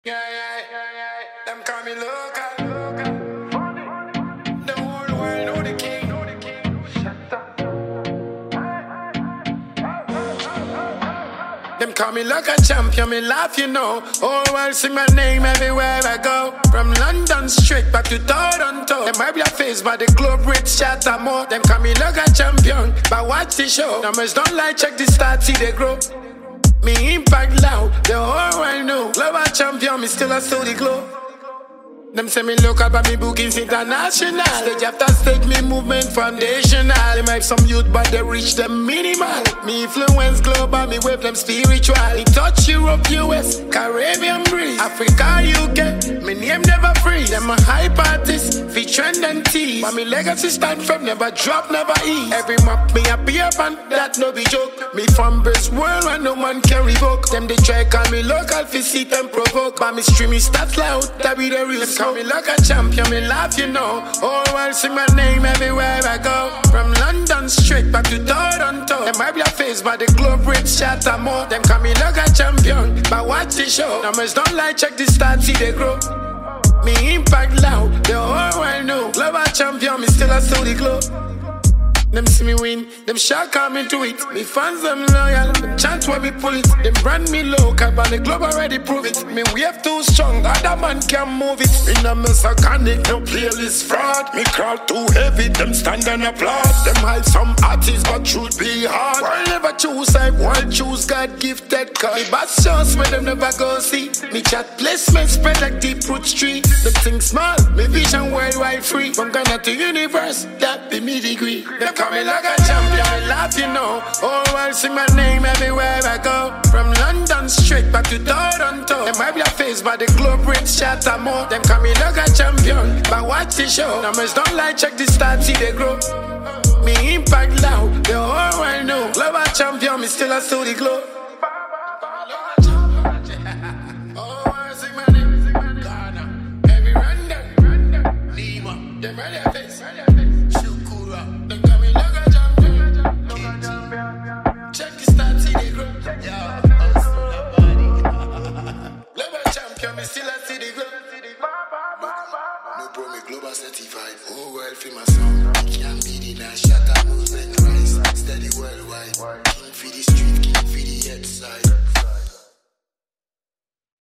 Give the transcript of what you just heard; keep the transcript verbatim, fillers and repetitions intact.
Yeah, yeah, yeah, yeah. Them call me local, local. The whole world know the king, know the king. Shut up. Them call me local champion, me laugh, you know. Whole world see my name everywhere I go. From London straight back to Toronto. Them might be a face, but the globe rich shatter more. Them call me local champion, but watch the show. Numbers don't lie, check the stats, see they grow. Me impact loud, the whole world know. Global champion, me still a steady glow. Them say me local, but me bookings international. Stage after stage, me movement foundational. They might some youth, but they reach them minimal. Me influence global, me wave them spiritual. Me touch Europe, U S, Caribbean breeze, Africa, U K. Me name never freeze. Them a hype artist, fi trend and tease. But me legacy stand firm, never drop, never ease. Every map me appear on, that no be joke. Me from best world where no man can revoke. Them they try call me local, fi see them provoke. But me stream me stats loud, that be the real. Call me like a champion, me laugh, you know. Whole world see my name everywhere I go. From London straight back to Toronto. Them might be a face, but the globe rich shatter more. Them call me like a champion, but watch the show. Numbers don't lie, check the stats, see they grow. Me impact loud, the whole world know. Global champion, me still a steady glow. Them see me win, them shot come into it. Me fans them loyal, them chant where we pull it. Them brand me local, but the globe already prove it. Me wave too strong, other man can move it. Me no miss a connect, no playlist fraud. Me crowd too heavy, them stand and applaud. Them hide some artists, but truth be hard. World never choose side, world choose God gifted. Cause me best chance where them never go see. Me chat placement spread like deep root street. Them think small, me vision worldwide free. From Ghana to universe, that be me degree. Them call me like a champion, I laugh, you know. Whole world see my name everywhere I go. From London straight back to Toronto. Them might be a face, but the globe rich shatter more. Them call me like a champion, but watch the show. Numbers don't lie, check the stats, see they grow. Me impact loud, the whole world know. Global champion, me still a steady glow. Them ready a face, shoot cool up. Them call me like a champion. Check the stats, see they grow. Yeah, global champion, me still a city glow. No bro, me global certified. Whole world feel my song. Can't beat it and shatter movement rise. Steady worldwide. King for the street, king for the head side.